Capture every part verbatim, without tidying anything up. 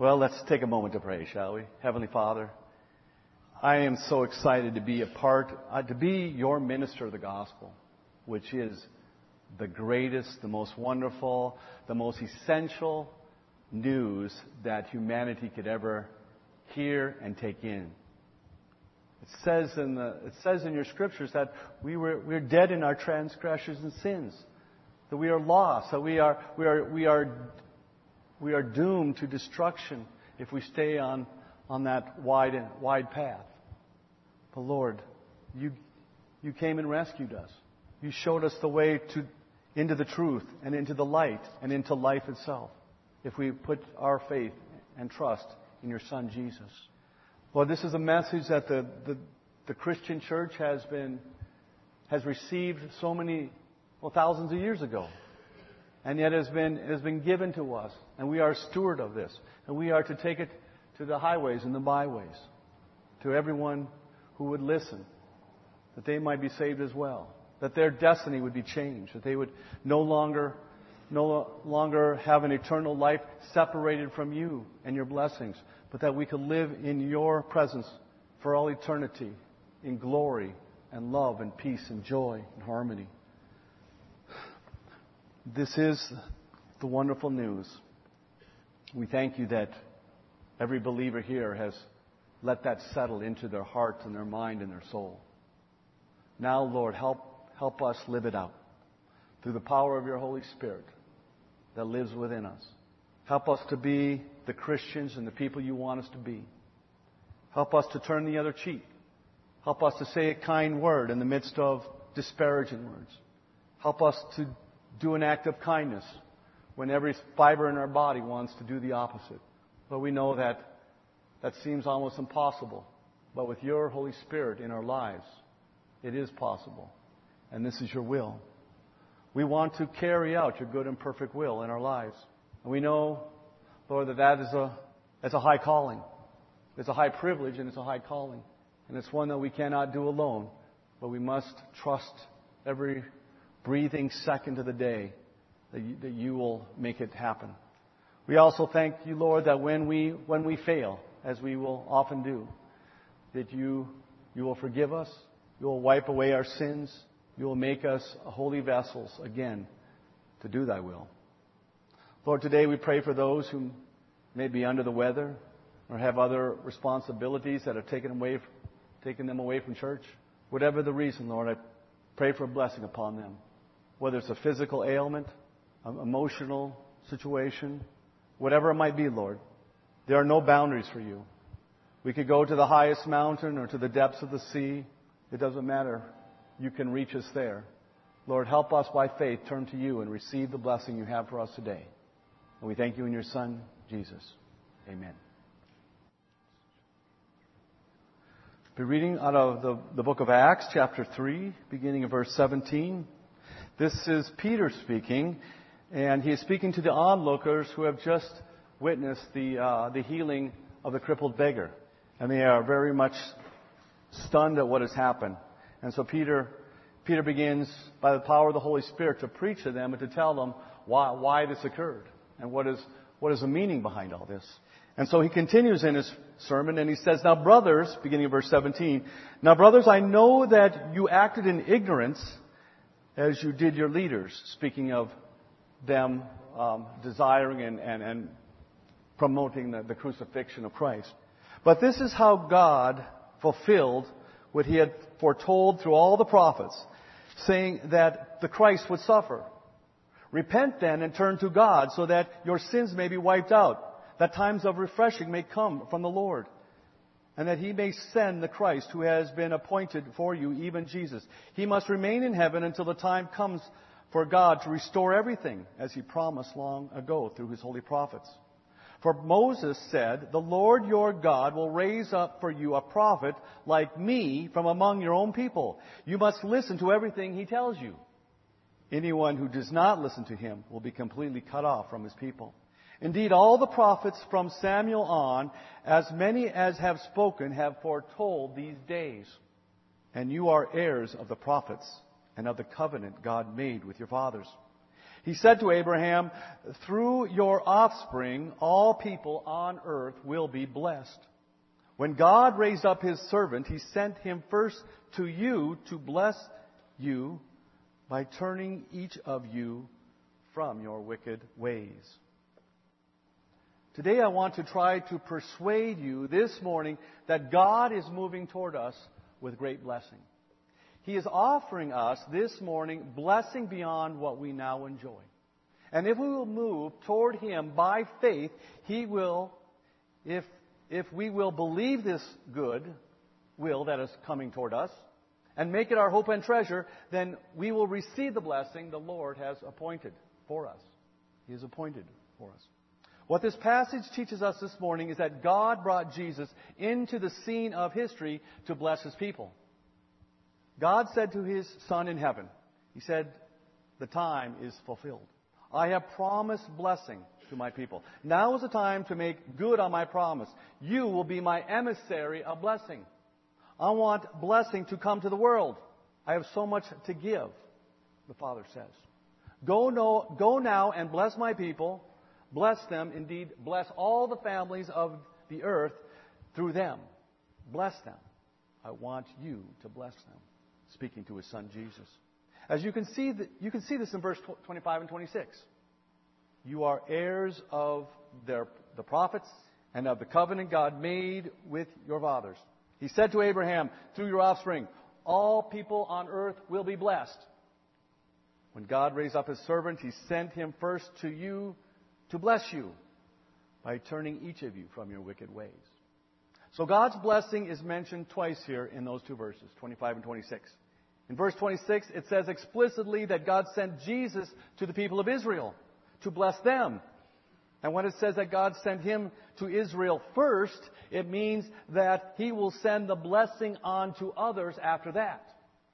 Well, let's take a moment to pray, shall we? Heavenly Father, I am so excited to be a part, uh, to be your minister of the gospel, which is the greatest, the most wonderful, the most essential news that humanity could ever hear and take in. It says in the, it says in your scriptures that we were, we're dead in our transgressions and sins, that we are lost, that we are, we are, we are, we are doomed to destruction if we stay on, on that wide, wide path. But Lord, you, you came and rescued us. You showed us the way to, into the truth and into the light and into life itself, if we put our faith and trust in your Son, Jesus. Lord, this is a message that the, the, the Christian church has been, has received so many, well, thousands of years ago. And yet it has been, it has been given to us. And we are a steward of this. And we are to take it to the highways and the byways, to everyone who would listen, that they might be saved as well, that their destiny would be changed, that they would no longer, no longer have an eternal life separated from you and your blessings, but that we could live in your presence for all eternity in glory and love and peace and joy and harmony. This is the wonderful news. We thank you that every believer here has let that settle into their heart and their mind and their soul. Now, Lord, help, help us live it out through the power of your Holy Spirit that lives within us. Help us to be the Christians and the people you want us to be. Help us to turn the other cheek. Help us to say a kind word in the midst of disparaging words. Help us to do an act of kindness when every fiber in our body wants to do the opposite. But we know that that seems almost impossible. But with your Holy Spirit in our lives, it is possible. And this is your will. We want to carry out your good and perfect will in our lives. And we know, Lord, that that is a, that's a high calling. It's a high privilege and it's a high calling. And it's one that we cannot do alone. But we must trust every breathing second of the day that you, that you will make it happen. We also thank you, Lord, that when we, when we fail, as we will often do, that you, you will forgive us. You will wipe away our sins. You will make us holy vessels again to do thy will. Lord, today we pray for those who may be under the weather or have other responsibilities that have taken, away, taken them away from church. Whatever the reason, Lord, I pray for a blessing upon them. Whether it's a physical ailment, an emotional situation, whatever it might be, Lord, there are no boundaries for you. We could go to the highest mountain or to the depths of the sea. It doesn't matter. You can reach us there. Lord, help us by faith turn to you and receive the blessing you have for us today. And we thank you in your Son, Jesus. Amen. We're reading out of the, the book of Acts, chapter three, beginning of verse seventeen. This is Peter speaking, and he is speaking to the onlookers who have just witnessed the, uh, the healing of the crippled beggar. And they are very much stunned at what has happened. And so Peter, Peter begins, by the power of the Holy Spirit, to preach to them and to tell them why, why this occurred and what is, what is the meaning behind all this. And so he continues in his sermon and he says, Now brothers, beginning of verse seventeen, Now brothers, I know that you acted in ignorance as you did your leaders, speaking of them um, desiring and, and, and promoting the, the crucifixion of Christ. But this is how God fulfilled what he had foretold through all the prophets, saying that the Christ would suffer. Repent then and turn to God so that your sins may be wiped out, that times of refreshing may come from the Lord, and that he may send the Christ who has been appointed for you, even Jesus. He must remain in heaven until the time comes for God to restore everything, as he promised long ago through his holy prophets. For Moses said, The Lord your God will raise up for you a prophet like me from among your own people. You must listen to everything he tells you. Anyone who does not listen to him will be completely cut off from his people. Indeed, all the prophets from Samuel on, as many as have spoken, have foretold these days. And you are heirs of the prophets and of the covenant God made with your fathers. He said to Abraham, "Through your offspring, all people on earth will be blessed." When God raised up His servant, He sent him first to you to bless you by turning each of you from your wicked ways. Today I want to try to persuade you this morning that God is moving toward us with great blessing. He is offering us this morning blessing beyond what we now enjoy. And if we will move toward Him by faith, He will, if, if we will believe this good will that is coming toward us, and make it our hope and treasure, then we will receive the blessing the Lord has appointed for us. He has appointed for us. What this passage teaches us this morning is that God brought Jesus into the scene of history to bless His people. God said to His Son in heaven, He said, "The time is fulfilled. I have promised blessing to my people. Now is the time to make good on my promise. You will be my emissary of blessing. I want blessing to come to the world. I have so much to give," the Father says. Go, no, go now and bless my people. Bless them, indeed, bless all the families of the earth through them. Bless them. I want you to bless them. Speaking to His Son Jesus. As you can see, you can see this in verse twenty-five and twenty-six. You are heirs of their, the prophets and of the covenant God made with your fathers. He said to Abraham, "Through your offspring, all people on earth will be blessed." When God raised up His servant, He sent him first to you to bless you by turning each of you from your wicked ways. So God's blessing is mentioned twice here in those two verses, twenty-five and twenty-six. In verse twenty-six, it says explicitly that God sent Jesus to the people of Israel to bless them. And when it says that God sent Him to Israel first, it means that He will send the blessing on to others after that.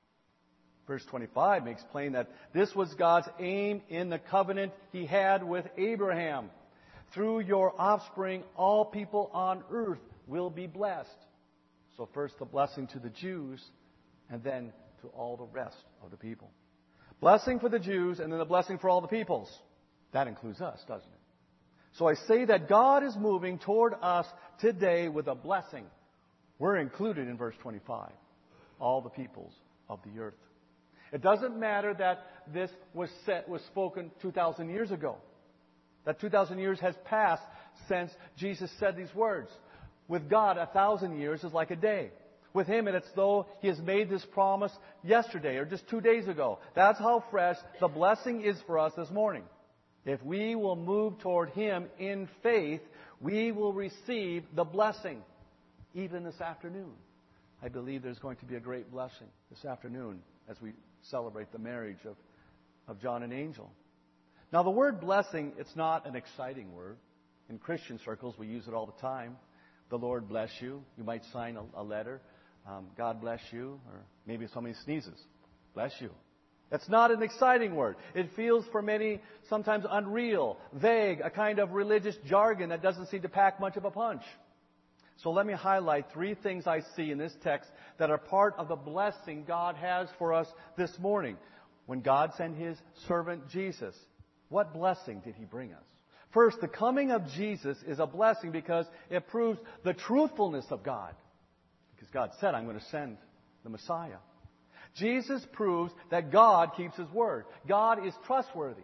Verse twenty-five makes plain that this was God's aim in the covenant He had with Abraham. Through your offspring, all people on earth will be blessed. So first the blessing to the Jews, and then to all the rest of the people. Blessing for the Jews, and then the blessing for all the peoples. That includes us, doesn't it? So I say that God is moving toward us today with a blessing. We're included in verse twenty-five. All the peoples of the earth. It doesn't matter that this was set, was spoken two thousand years ago. That two thousand years has passed since Jesus said these words. With God, a thousand years is like a day. With Him, it's though He has made this promise yesterday or just two days ago. That's how fresh the blessing is for us this morning. If we will move toward Him in faith, we will receive the blessing. Even this afternoon. I believe there's going to be a great blessing this afternoon as we celebrate the marriage of, of John and Angel. Now, the word blessing, it's not an exciting word. In Christian circles, we use it all the time. The Lord bless you. You might sign a, a letter. Um, God bless you. Or maybe somebody sneezes. Bless you. It's not an exciting word. It feels for many sometimes unreal, vague, a kind of religious jargon that doesn't seem to pack much of a punch. So let me highlight three things I see in this text that are part of the blessing God has for us this morning. When God sent His servant Jesus, what blessing did He bring us? First, the coming of Jesus is a blessing because it proves the truthfulness of God. Because God said, "I'm going to send the Messiah." Jesus proves that God keeps His word. God is trustworthy.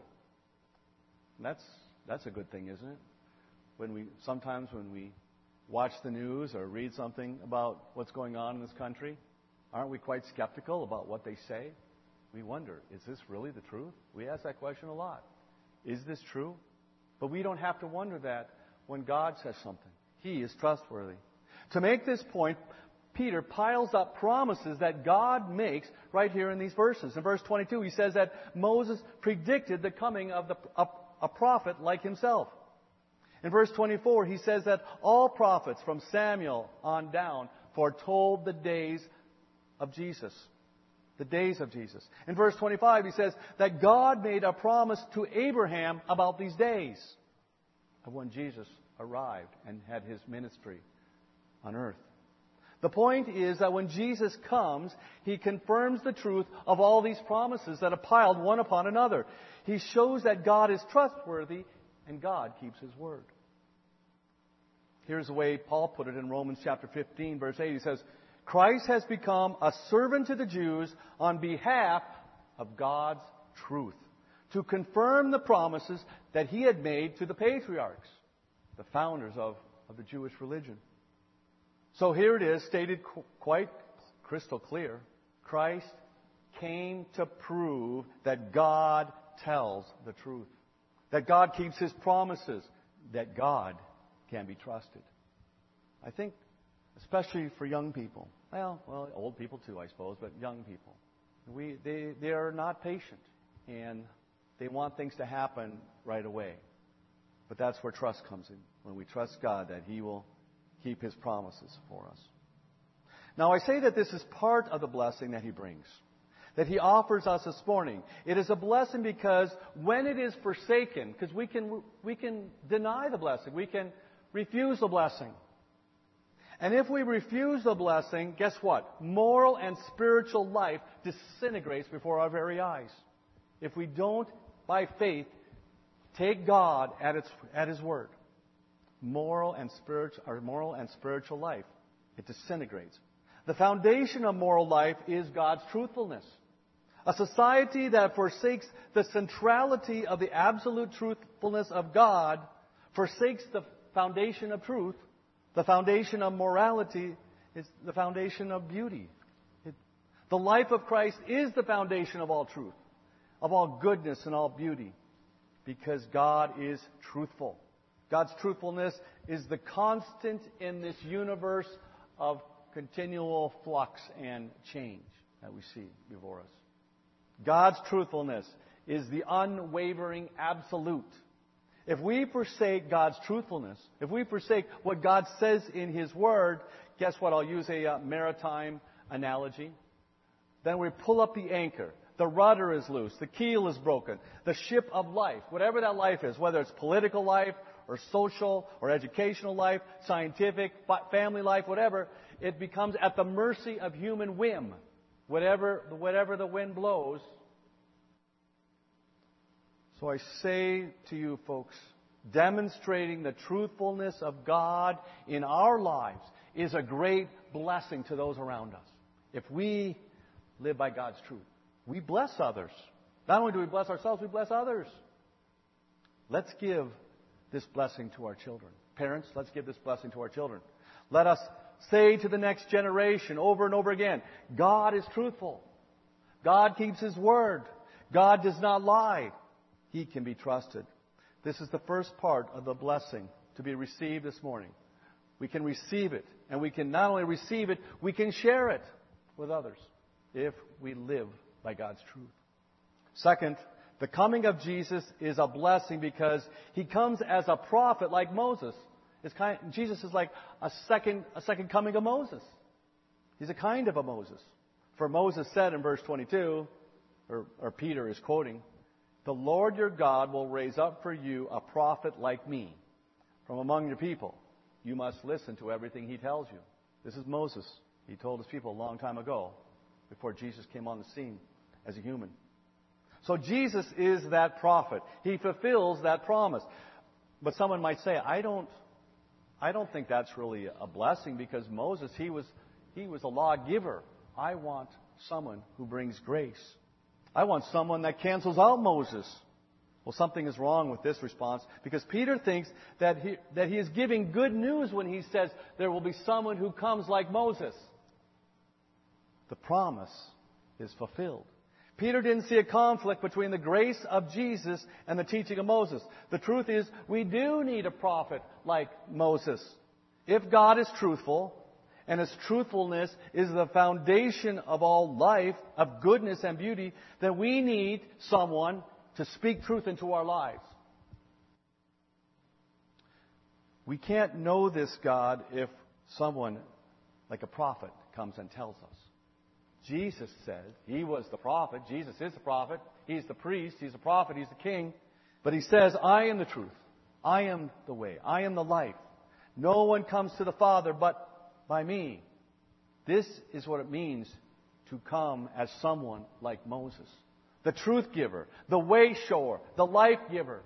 And that's that's a good thing, isn't it? When we sometimes when we watch the news or read something about what's going on in this country, aren't we quite skeptical about what they say? We wonder, is this really the truth? We ask that question a lot. Is this true? But we don't have to wonder that when God says something. He is trustworthy. To make this point, Peter piles up promises that God makes right here in these verses. In verse twenty-two, he says that Moses predicted the coming of the, a, a prophet like himself. In verse twenty-four, he says that all prophets from Samuel on down foretold the days of Jesus. The days of Jesus. In verse twenty-five, he says that God made a promise to Abraham about these days of when Jesus arrived and had His ministry on earth. The point is that when Jesus comes, He confirms the truth of all these promises that are piled one upon another. He shows that God is trustworthy and God keeps His word. Here's the way Paul put it in Romans chapter fifteen, verse eight. He says, Christ has become a servant to the Jews on behalf of God's truth, to confirm the promises that He had made to the patriarchs, the founders of, of the Jewish religion. So here it is, stated qu- quite crystal clear. Christ came to prove that God tells the truth, that God keeps His promises, that God can be trusted. I think, especially for young people, well, well, old people too, I suppose, but young people, we they they are not patient, and they want things to happen right away. But that's where trust comes in, when we trust God that He will keep His promises for us. Now, I say that this is part of the blessing that He brings, that He offers us this morning. It is a blessing because when it is forsaken, because we can we can deny the blessing, we can refuse the blessing. And if we refuse the blessing, guess what? Moral and spiritual life disintegrates before our very eyes. If we don't, by faith, take God at its at His word, moral and spiritual, our moral and spiritual life, it disintegrates. The foundation of moral life is God's truthfulness. A society that forsakes the centrality of the absolute truthfulness of God, forsakes the foundation of truth. The foundation of morality is the foundation of beauty. It, the life of Christ is the foundation of all truth, of all goodness and all beauty, because God is truthful. God's truthfulness is the constant in this universe of continual flux and change that we see before us. God's truthfulness is the unwavering absolute. If we forsake God's truthfulness, if we forsake what God says in His Word, guess what? I'll use a uh, maritime analogy. Then we pull up the anchor. The rudder is loose. The keel is broken. The ship of life, whatever that life is, whether it's political life or social or educational life, scientific, family life, whatever, it becomes at the mercy of human whim. Whatever, whatever the wind blows. So I say to you folks, demonstrating the truthfulness of God in our lives is a great blessing to those around us. If we live by God's truth, we bless others. Not only do we bless ourselves, we bless others. Let's give this blessing to our children. Parents, let's give this blessing to our children. Let us say to the next generation over and over again, God is truthful. God keeps His word. God does not lie. He can be trusted. This is the first part of the blessing to be received this morning. We can receive it, and we can not only receive it, we can share it with others if we live by God's truth. Second, the coming of Jesus is a blessing because He comes as a prophet like Moses. It's kind, Jesus is like a second, a second coming of Moses. He's a kind of a Moses. For Moses said in verse twenty-two, or, or Peter is quoting, "The Lord your God will raise up for you a prophet like me from among your people. You must listen to everything he tells you." This is Moses. He told his people a long time ago, before Jesus came on the scene as a human. So Jesus is that prophet. He fulfills that promise. But someone might say, I don't, I don't think that's really a blessing because Moses, he was, he was a lawgiver. I want someone who brings grace. I want someone that cancels out Moses. Well, something is wrong with this response because Peter thinks that he, that he is giving good news when he says there will be someone who comes like Moses. The promise is fulfilled. Peter didn't see a conflict between the grace of Jesus and the teaching of Moses. The truth is, we do need a prophet like Moses. If God is truthful, and His truthfulness is the foundation of all life, of goodness and beauty, then we need someone to speak truth into our lives. We can't know this God if someone like a prophet comes and tells us. Jesus said He was the prophet. Jesus is the prophet. He's the priest. He's the prophet. He's the king. But He says, I am the truth. I am the way. I am the life. No one comes to the Father but by me. This is what it means to come as someone like Moses. The truth giver, the way shower, the life giver.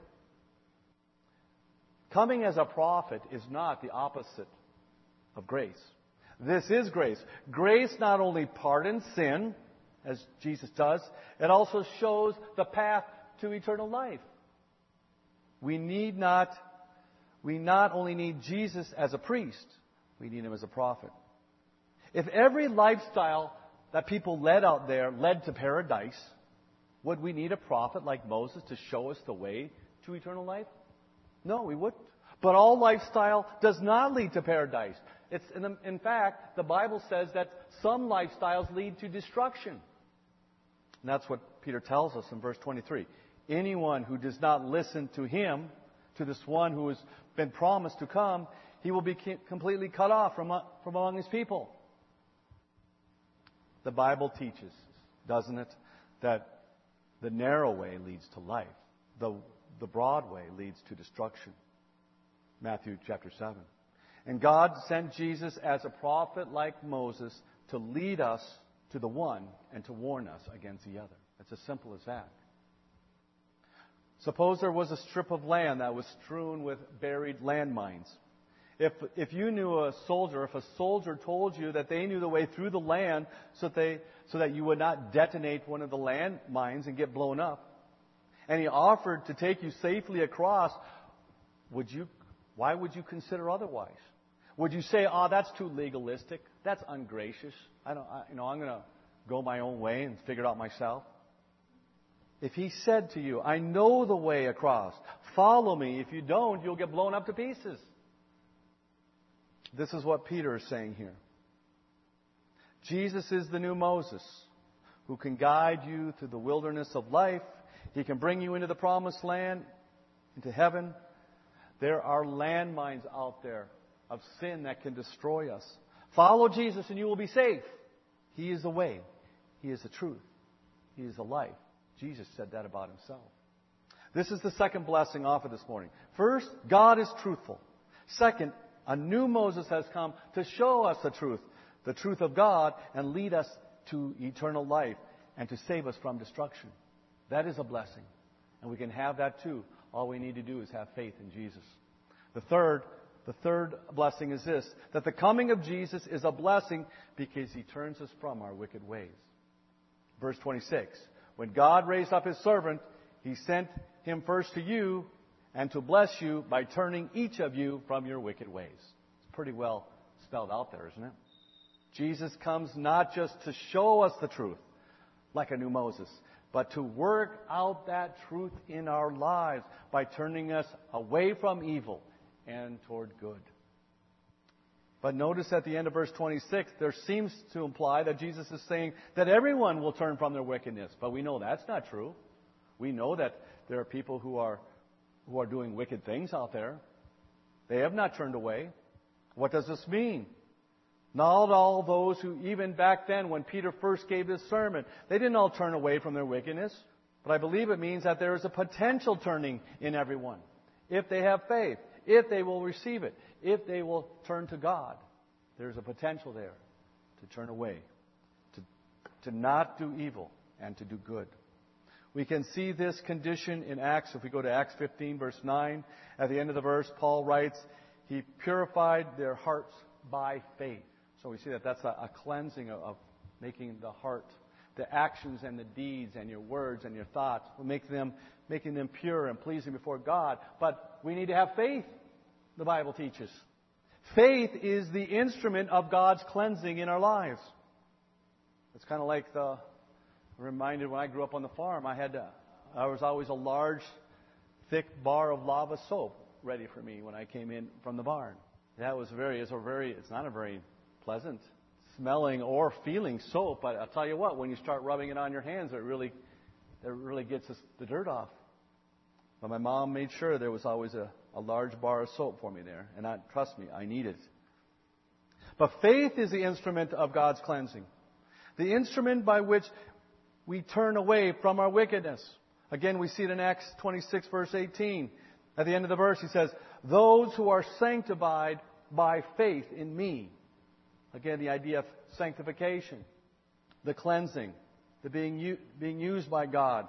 Coming as a prophet is not the opposite of grace. This is grace. Grace not only pardons sin, as Jesus does, it also shows the path to eternal life. We need not, we not only need Jesus as a priest, we need Him as a prophet. If every lifestyle that people led out there led to paradise, would we need a prophet like Moses to show us the way to eternal life? No, we wouldn't. But all lifestyle does not lead to paradise. It's, in, in fact, the Bible says that some lifestyles lead to destruction. And that's what Peter tells us in verse twenty-three. Anyone who does not listen to Him, to this one who has been promised to come, he will be completely cut off from, from among His people. The Bible teaches, doesn't it, that the narrow way leads to life. The, the broad way leads to destruction. Matthew chapter seven. And God sent Jesus as a prophet like Moses to lead us to the one and to warn us against the other. It's as simple as that. Suppose there was a strip of land that was strewn with buried landmines. If, if you knew a soldier, if a soldier told you that they knew the way through the land so that, they, so that you would not detonate one of the landmines and get blown up, and he offered to take you safely across, would you, why would you consider otherwise? Would you say, oh, that's too legalistic, that's ungracious, I don't, I, you know, I'm going to go my own way and figure it out myself? If he said to you, I know the way across, follow me, if you don't, you'll get blown up to pieces. This is what Peter is saying here. Jesus is the new Moses who can guide you through the wilderness of life. He can bring you into the promised land, into heaven. There are landmines out there of sin that can destroy us. Follow Jesus and you will be safe. He is the way. He is the truth. He is the life. Jesus said that about Himself. This is the second blessing offered this morning. First, God is truthful. Second, a new Moses has come to show us the truth, the truth of God, and lead us to eternal life and to save us from destruction. That is a blessing. And we can have that too. All we need to do is have faith in Jesus. The third, the third blessing is this, that the coming of Jesus is a blessing because He turns us from our wicked ways. Verse twenty-six. When God raised up His servant, He sent Him first to you and to bless you by turning each of you from your wicked ways. It's pretty well spelled out there, isn't it? Jesus comes not just to show us the truth, like a new Moses, but to work out that truth in our lives by turning us away from evil and toward good. But notice at the end of verse twenty-six, there seems to imply that Jesus is saying that everyone will turn from their wickedness. But we know that's not true. We know that there are people who are who are doing wicked things out there. They have not turned away. What does this mean? Not all those who, even back then when Peter first gave this sermon, they didn't all turn away from their wickedness. But I believe it means that there is a potential turning in everyone. If they have faith, if they will receive it, if they will turn to God, there's a potential there to turn away, to, to not do evil and to do good. We can see this condition in Acts. If we go to Acts fifteen, verse nine, at the end of the verse, Paul writes, He purified their hearts by faith. So we see that that's a, a cleansing of, of making the heart, the actions and the deeds and your words and your thoughts, will make them, making them pure and pleasing before God. But we need to have faith, the Bible teaches. Faith is the instrument of God's cleansing in our lives. It's kind of like the... reminded when I grew up on the farm, I had to, I was always a large, thick bar of lava soap ready for me when I came in from the barn. That was very, it's a very, it's not a very pleasant smelling or feeling soap, but I'll tell you what, when you start rubbing it on your hands, it really, it really gets the dirt off. But my mom made sure there was always a, a large bar of soap for me there, and I, trust me, I need it. But faith is the instrument of God's cleansing, the instrument by which we turn away from our wickedness. Again, we see it in Acts twenty-six, verse eighteen. At the end of the verse, he says, those who are sanctified by faith in me. Again, the idea of sanctification, the cleansing, the being, u- being used by God.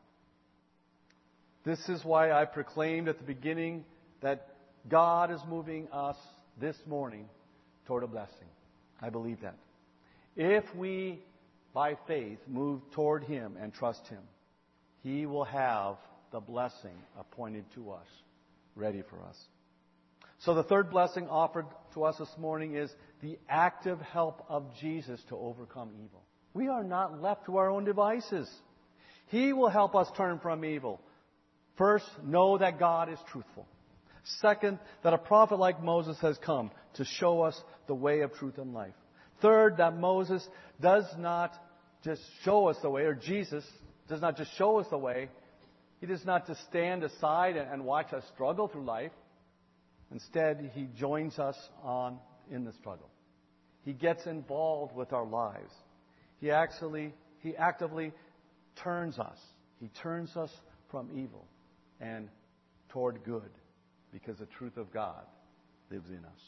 This is why I proclaimed at the beginning that God is moving us this morning toward a blessing. I believe that. If we, by faith, move toward Him and trust Him, He will have the blessing appointed to us, ready for us. So the third blessing offered to us this morning is the active help of Jesus to overcome evil. We are not left to our own devices. He will help us turn from evil. First, know that God is truthful. Second, that a prophet like Moses has come to show us the way of truth and life. Third, that Moses does not just show us the way, or Jesus does not just show us the way. He does not just stand aside and watch us struggle through life. Instead, He joins us on in the struggle. He gets involved with our lives. He actually, He actively turns us. He turns us from evil and toward good, because the truth of God lives in us.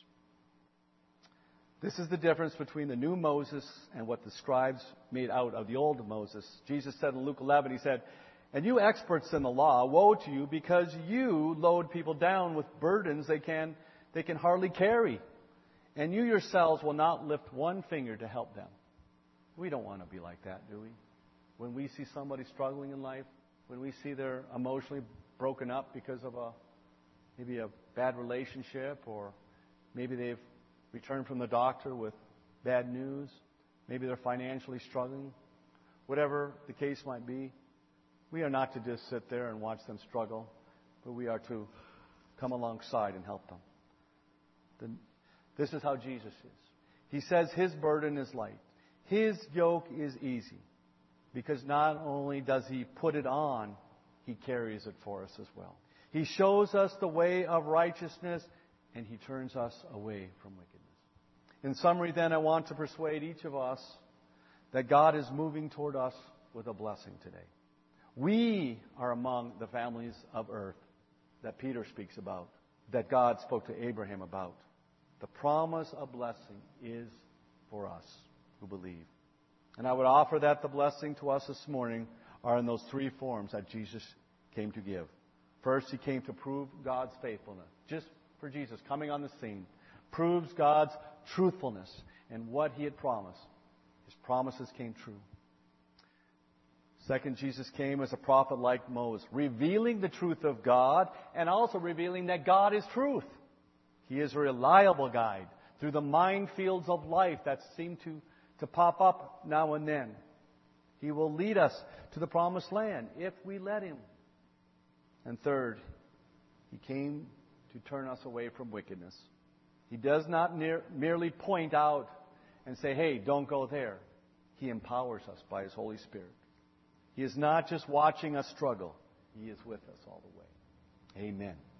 This is the difference between the new Moses and what the scribes made out of the old Moses. Jesus said in Luke eleven, He said, "And you experts in the law, woe to you, because you load people down with burdens they can, they can hardly carry. And you yourselves will not lift one finger to help them." We don't want to be like that, do we? When we see somebody struggling in life, when we see they're emotionally broken up because of a maybe a bad relationship, or maybe they've returned from the doctor with bad news, maybe they're financially struggling, whatever the case might be, we are not to just sit there and watch them struggle, but we are to come alongside and help them. The, this is how Jesus is. He says His burden is light. His yoke is easy. Because not only does He put it on, He carries it for us as well. He shows us the way of righteousness, and He turns us away from wickedness. In summary, then, I want to persuade each of us that God is moving toward us with a blessing today. We are among the families of earth that Peter speaks about, that God spoke to Abraham about. The promise of blessing is for us who believe. And I would offer that the blessing to us this morning are in those three forms that Jesus came to give. First, He came to prove God's faithfulness. Just for Jesus coming on the scene, proves God's truthfulness and what He had promised. His promises came true. Second, Jesus came as a prophet like Moses, revealing the truth of God and also revealing that God is truth. He is a reliable guide through the minefields of life that seem to, to pop up now and then. He will lead us to the promised land if we let Him. And third, He came to turn us away from wickedness. He does not near, merely point out and say, "Hey, don't go there." He empowers us by His Holy Spirit. He is not just watching us struggle. He is with us all the way. Amen.